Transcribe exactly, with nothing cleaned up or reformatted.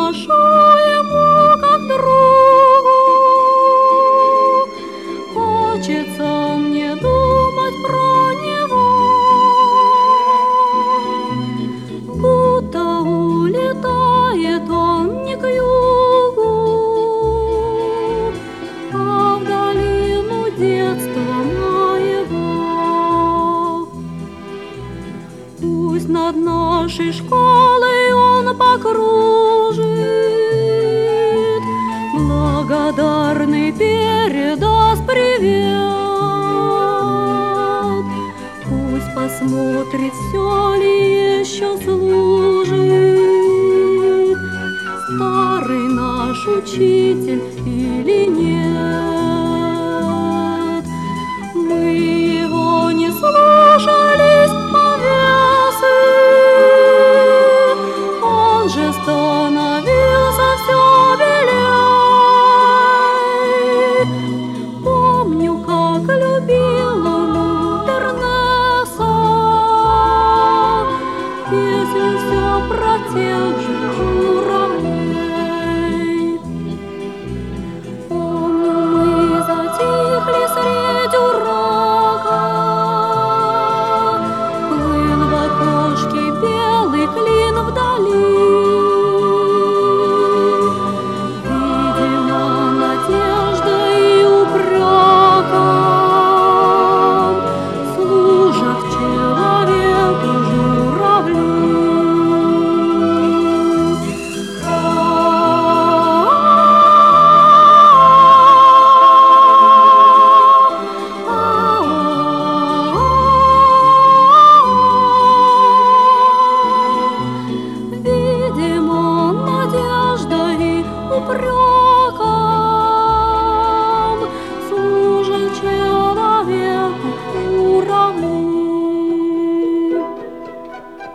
приношу ему как другу. Хочется мне думать про него, будто улетает он не к югу, а в долину детства моего. Пусть над нашей школой он покружит, благодарный передаст привет. Пусть посмотрит, все ли еще служит старый наш учитель или нет. Мы его не слушались повесы, он же становился все белей. Помню, как любил он Лутернеса, песню все про тех же журавлей. Помню, мы затихли средь урака, плыл в окошке белый клин вдали.